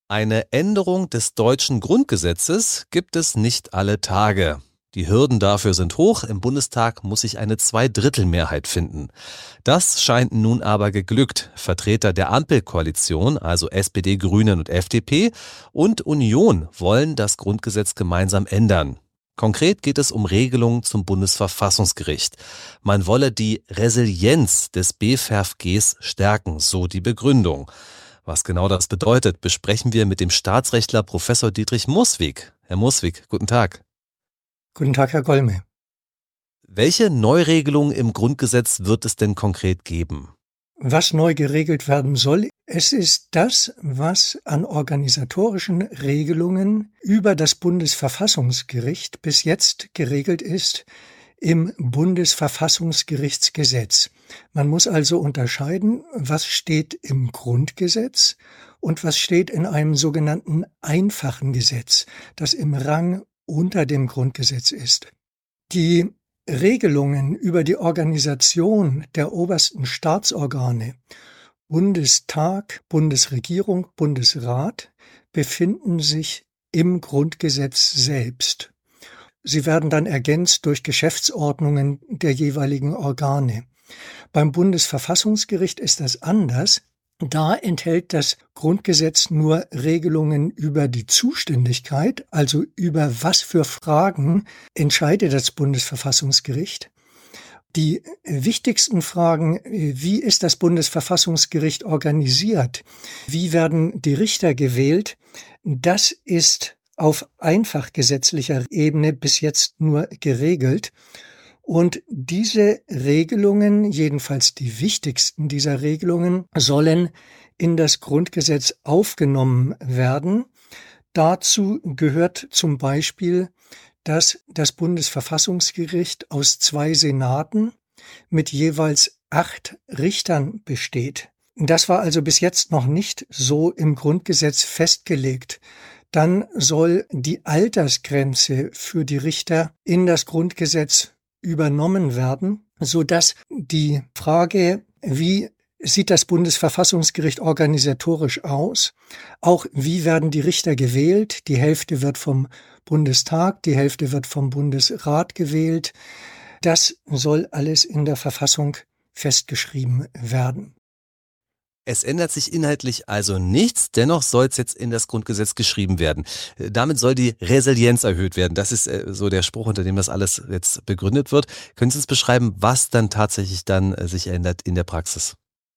Eine Änderung des deutschen Grundgesetzes gibt es nicht alle Tage. Die Hürden dafür sind hoch, im Bundestag muss sich eine Zweidrittelmehrheit finden. Das scheint nun aber geglückt. Vertreter der Ampelkoalition, also SPD, Grünen und FDP und Union wollen das Grundgesetz gemeinsam ändern. Konkret geht es um Regelungen zum Bundesverfassungsgericht. Man wolle die Resilienz des BVerfGs stärken, so die Begründung. Was genau das bedeutet, besprechen wir mit dem Staatsrechtler Professor Dietrich Muswig. Herr Muswig, guten Tag. Guten Tag, Herr Golme. Welche Neuregelung im Grundgesetz wird es denn konkret geben? Was neu geregelt werden soll, es ist das, was an organisatorischen Regelungen über das Bundesverfassungsgericht bis jetzt geregelt ist im Bundesverfassungsgerichtsgesetz. Man muss also unterscheiden, was steht im Grundgesetz und was steht in einem sogenannten einfachen Gesetz, das im Rang unter dem Grundgesetz ist. Die Regelungen über die Organisation der obersten Staatsorgane, Bundestag, Bundesregierung, Bundesrat, befinden sich im Grundgesetz selbst. Sie werden dann ergänzt durch Geschäftsordnungen der jeweiligen Organe. Beim Bundesverfassungsgericht ist das anders. Da enthält das Grundgesetz nur Regelungen über die Zuständigkeit, also über was für Fragen entscheidet das Bundesverfassungsgericht. Die wichtigsten Fragen, wie ist das Bundesverfassungsgericht organisiert? Wie werden die Richter gewählt? Das ist auf einfach gesetzlicher Ebene bis jetzt nur geregelt. Und diese Regelungen, jedenfalls die wichtigsten dieser Regelungen, sollen in das Grundgesetz aufgenommen werden. Dazu gehört zum Beispiel, dass das Bundesverfassungsgericht aus 2 Senaten mit jeweils 8 Richtern besteht. Das war also bis jetzt noch nicht so im Grundgesetz festgelegt. Dann soll die Altersgrenze für die Richter in das Grundgesetz übernommen werden, sodass die Frage, wie sieht das Bundesverfassungsgericht organisatorisch aus, auch wie werden die Richter gewählt, die Hälfte wird vom Bundestag, die Hälfte wird vom Bundesrat gewählt, das soll alles in der Verfassung festgeschrieben werden. Es ändert sich inhaltlich also nichts, dennoch soll es jetzt in das Grundgesetz geschrieben werden. Damit soll die Resilienz erhöht werden. Das ist so der Spruch, unter dem das alles jetzt begründet wird. Können Sie uns beschreiben, was dann tatsächlich dann sich ändert in der Praxis?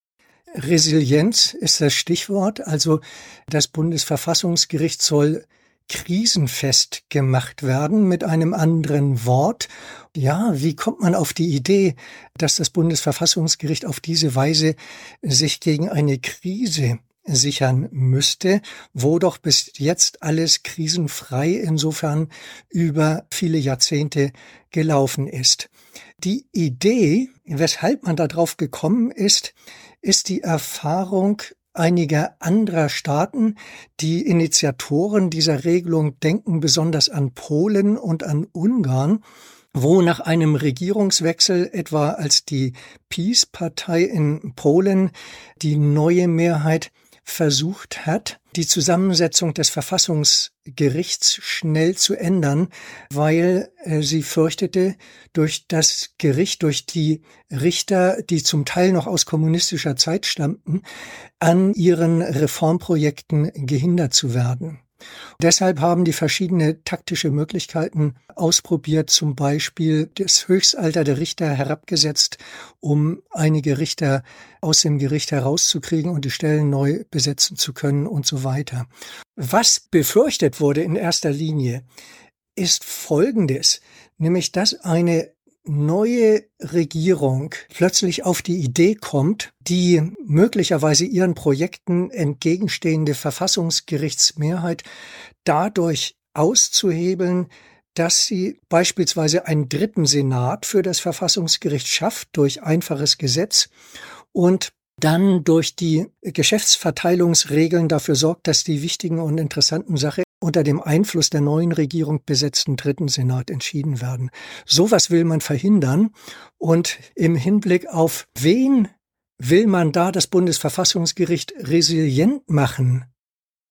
Resilienz ist das Stichwort. Also das Bundesverfassungsgericht soll krisenfest gemacht werden mit einem anderen Wort. Ja, wie kommt man auf die Idee, dass das Bundesverfassungsgericht auf diese Weise sich gegen eine Krise sichern müsste, wo doch bis jetzt alles krisenfrei insofern über viele Jahrzehnte gelaufen ist. Die Idee, weshalb man darauf gekommen ist die Erfahrung einiger anderer Staaten. Die Initiatoren dieser Regelung denken besonders an Polen und an Ungarn, wo nach einem Regierungswechsel, etwa als die PiS-Partei in Polen die neue Mehrheit versucht hat, die Zusammensetzung des Verfassungsgerichts schnell zu ändern, weil sie fürchtete, durch das Gericht, durch die Richter, die zum Teil noch aus kommunistischer Zeit stammten, an ihren Reformprojekten gehindert zu werden. Deshalb haben die verschiedene taktische Möglichkeiten ausprobiert, zum Beispiel das Höchstalter der Richter herabgesetzt, um einige Richter aus dem Gericht herauszukriegen und die Stellen neu besetzen zu können und so weiter. Was befürchtet wurde in erster Linie, ist Folgendes, nämlich dass eine neue Regierung plötzlich auf die Idee kommt, die möglicherweise ihren Projekten entgegenstehende Verfassungsgerichtsmehrheit dadurch auszuhebeln, dass sie beispielsweise einen 3. Senat für das Verfassungsgericht schafft durch einfaches Gesetz und dann durch die Geschäftsverteilungsregeln dafür sorgt, dass die wichtigen und interessanten Sachen unter dem Einfluss der neuen Regierung besetzten 3. Senat entschieden werden. Sowas will man verhindern. Und im Hinblick auf wen will man da das Bundesverfassungsgericht resilient machen?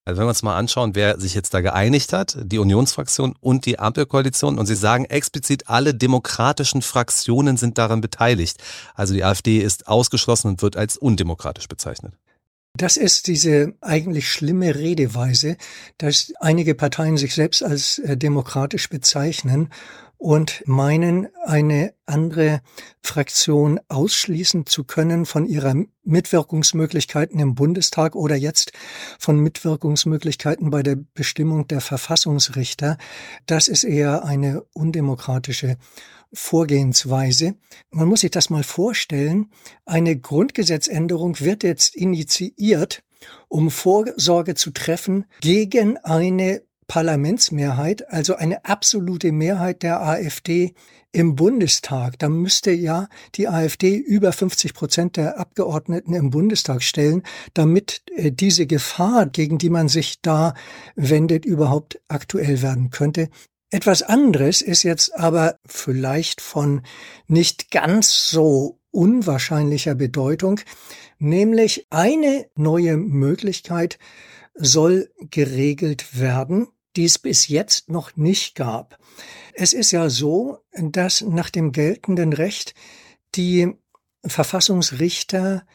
Also wenn wir uns mal anschauen, wer sich jetzt da geeinigt hat, die Unionsfraktion und die Ampelkoalition, und Sie sagen explizit, alle demokratischen Fraktionen sind daran beteiligt. Also die AfD ist ausgeschlossen und wird als undemokratisch bezeichnet. Das ist diese eigentlich schlimme Redeweise, dass einige Parteien sich selbst als demokratisch bezeichnen und meinen, eine andere Fraktion ausschließen zu können von ihrer Mitwirkungsmöglichkeiten im Bundestag oder jetzt von Mitwirkungsmöglichkeiten bei der Bestimmung der Verfassungsrichter. Das ist eher eine undemokratische Vorgehensweise. Man muss sich das mal vorstellen. Eine Grundgesetzänderung wird jetzt initiiert, um Vorsorge zu treffen gegen eine Parlamentsmehrheit, also eine absolute Mehrheit der AfD im Bundestag. Da müsste ja die AfD über 50% der Abgeordneten im Bundestag stellen, damit diese Gefahr, gegen die man sich da wendet, überhaupt aktuell werden könnte. Etwas anderes ist jetzt aber vielleicht von nicht ganz so unwahrscheinlicher Bedeutung, nämlich eine neue Möglichkeit soll geregelt werden, die es bis jetzt noch nicht gab. Es ist ja so, dass nach dem geltenden Recht die Verfassungsrichter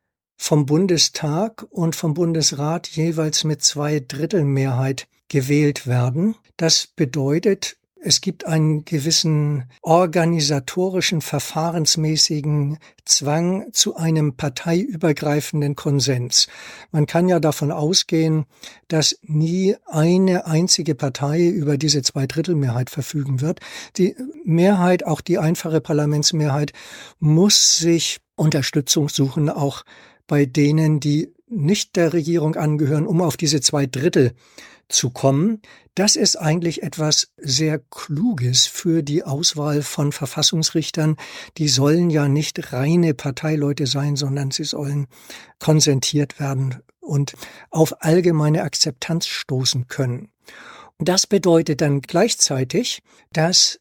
vom Bundestag und vom Bundesrat jeweils mit 2/3 Mehrheit gewählt werden. Das bedeutet, es gibt einen gewissen organisatorischen, verfahrensmäßigen Zwang zu einem parteiübergreifenden Konsens. Man kann ja davon ausgehen, dass nie eine einzige Partei über diese 2/3 Mehrheit verfügen wird. Die Mehrheit, auch die einfache Parlamentsmehrheit, muss sich Unterstützung suchen, auch bei denen, die nicht der Regierung angehören, um auf diese 2/3 zu kommen. Das ist eigentlich etwas sehr Kluges für die Auswahl von Verfassungsrichtern. Die sollen ja nicht reine Parteileute sein, sondern sie sollen konsentiert werden und auf allgemeine Akzeptanz stoßen können. Das bedeutet dann gleichzeitig, dass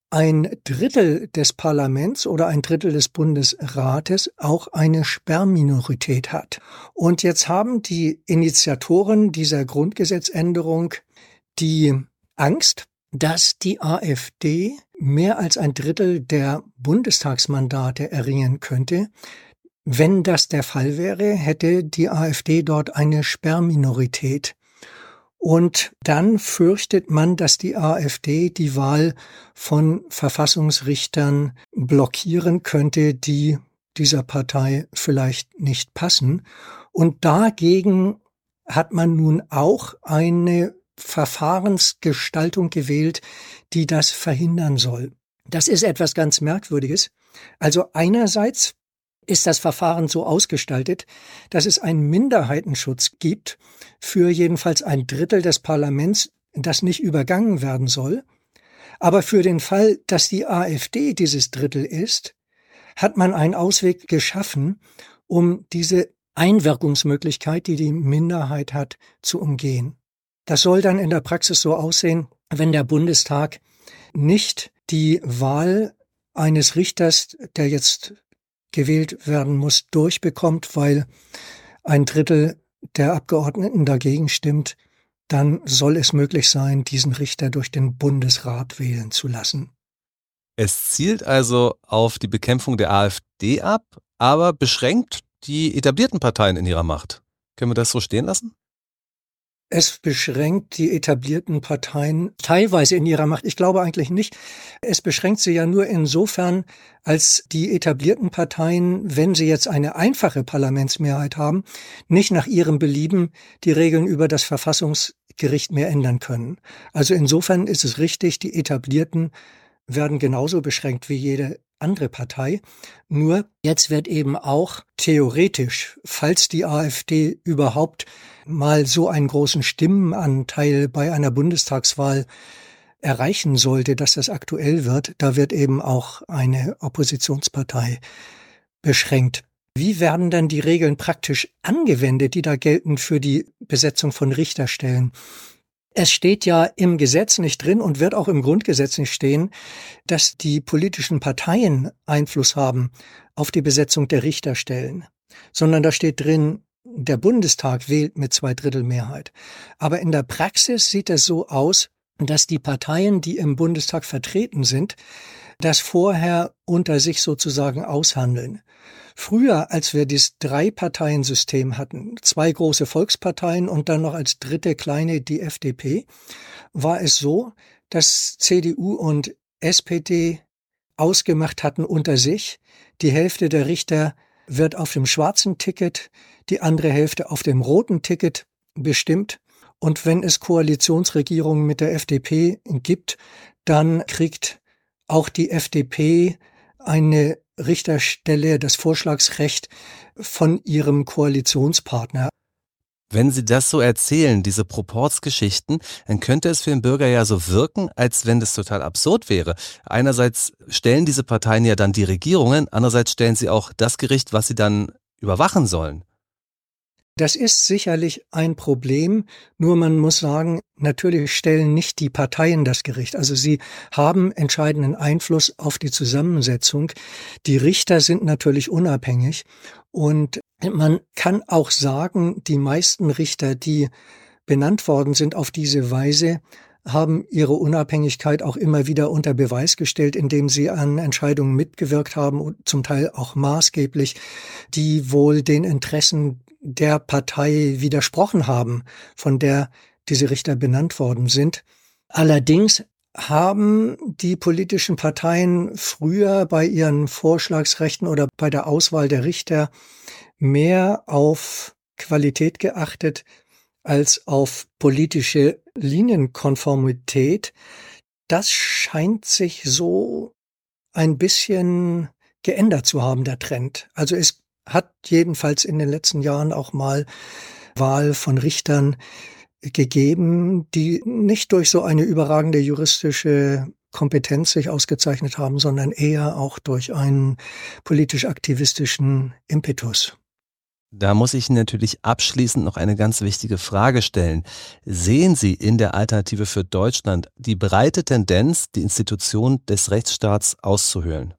1/3 des Parlaments oder 1/3 des Bundesrates auch eine Sperrminorität hat. Und jetzt haben die Initiatoren dieser Grundgesetzänderung die Angst, dass die AfD mehr als 1/3 der Bundestagsmandate erringen könnte. Wenn das der Fall wäre, hätte die AfD dort eine Sperrminorität. Und dann fürchtet man, dass die AfD die Wahl von Verfassungsrichtern blockieren könnte, die dieser Partei vielleicht nicht passen. Und dagegen hat man nun auch eine Verfahrensgestaltung gewählt, die das verhindern soll. Das ist etwas ganz Merkwürdiges. Also einerseits ist das Verfahren so ausgestaltet, dass es einen Minderheitenschutz gibt für jedenfalls 1/3 des Parlaments, das nicht übergangen werden soll. Aber für den Fall, dass die AfD dieses Drittel ist, hat man einen Ausweg geschaffen, um diese Einwirkungsmöglichkeit, die die Minderheit hat, zu umgehen. Das soll dann in der Praxis so aussehen, wenn der Bundestag nicht die Wahl eines Richters, der jetzt gewählt werden muss, durchbekommt, weil 1/3 der Abgeordneten dagegen stimmt, dann soll es möglich sein, diesen Richter durch den Bundesrat wählen zu lassen. Es zielt also auf die Bekämpfung der AfD ab, aber beschränkt die etablierten Parteien in ihrer Macht. Können wir das so stehen lassen? Es beschränkt die etablierten Parteien teilweise in ihrer Macht. Ich glaube eigentlich nicht. Es beschränkt sie ja nur insofern, als die etablierten Parteien, wenn sie jetzt eine einfache Parlamentsmehrheit haben, nicht nach ihrem Belieben die Regeln über das Verfassungsgericht mehr ändern können. Also insofern ist es richtig, die Etablierten werden genauso beschränkt wie jede andere Partei. Nur jetzt wird eben auch theoretisch, falls die AfD überhaupt mal so einen großen Stimmenanteil bei einer Bundestagswahl erreichen sollte, dass das aktuell wird, da wird eben auch eine Oppositionspartei beschränkt. Wie werden dann die Regeln praktisch angewendet, die da gelten für die Besetzung von Richterstellen? Es steht ja im Gesetz nicht drin und wird auch im Grundgesetz nicht stehen, dass die politischen Parteien Einfluss haben auf die Besetzung der Richterstellen, sondern da steht drin, der Bundestag wählt mit Zweidrittelmehrheit. Aber in der Praxis sieht es so aus, dass die Parteien, die im Bundestag vertreten sind, das vorher unter sich sozusagen aushandeln. Früher, als wir das Drei-Parteien-System hatten, 2 große Volksparteien und dann noch als dritte kleine die FDP, war es so, dass CDU und SPD ausgemacht hatten unter sich, die Hälfte der Richter wird auf dem schwarzen Ticket, die andere Hälfte auf dem roten Ticket bestimmt. Und wenn es Koalitionsregierungen mit der FDP gibt, dann kriegt auch die FDP eine Richterstelle, das Vorschlagsrecht von ihrem Koalitionspartner. Wenn Sie das so erzählen, diese Proportsgeschichten, dann könnte es für den Bürger ja so wirken, als wenn das total absurd wäre. Einerseits stellen diese Parteien ja dann die Regierungen, andererseits stellen sie auch das Gericht, was sie dann überwachen sollen. Das ist sicherlich ein Problem, nur man muss sagen, natürlich stellen nicht die Parteien das Gericht. Also sie haben entscheidenden Einfluss auf die Zusammensetzung. Die Richter sind natürlich unabhängig und man kann auch sagen, die meisten Richter, die benannt worden sind auf diese Weise, haben ihre Unabhängigkeit auch immer wieder unter Beweis gestellt, indem sie an Entscheidungen mitgewirkt haben und zum Teil auch maßgeblich, die wohl den Interessen der Partei widersprochen haben, von der diese Richter benannt worden sind. Allerdings haben die politischen Parteien früher bei ihren Vorschlagsrechten oder bei der Auswahl der Richter mehr auf Qualität geachtet als auf politische Linienkonformität. Das scheint sich so ein bisschen geändert zu haben, der Trend. Also es hat jedenfalls in den letzten Jahren auch mal Wahl von Richtern gegeben, die nicht durch so eine überragende juristische Kompetenz sich ausgezeichnet haben, sondern eher auch durch einen politisch-aktivistischen Impetus. Da muss ich natürlich abschließend noch eine ganz wichtige Frage stellen. Sehen Sie in der Alternative für Deutschland die breite Tendenz, die Institution des Rechtsstaats auszuhöhlen?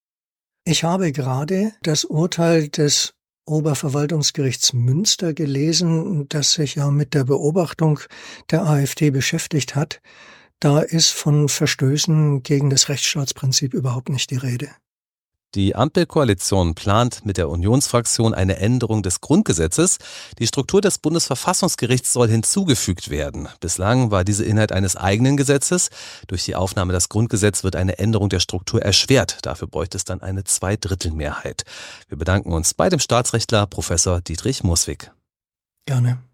Ich habe gerade das Urteil des Oberverwaltungsgerichts Münster gelesen, das sich ja mit der Beobachtung der AfD beschäftigt hat. Da ist von Verstößen gegen das Rechtsstaatsprinzip überhaupt nicht die Rede. Die Ampelkoalition plant mit der Unionsfraktion eine Änderung des Grundgesetzes. Die Struktur des Bundesverfassungsgerichts soll hinzugefügt werden. Bislang war diese Inhalt eines eigenen Gesetzes. Durch die Aufnahme des Grundgesetzes wird eine Änderung der Struktur erschwert. Dafür bräuchte es dann eine Zweidrittelmehrheit. Wir bedanken uns bei dem Staatsrechtler Professor Dietrich Muswig. Gerne.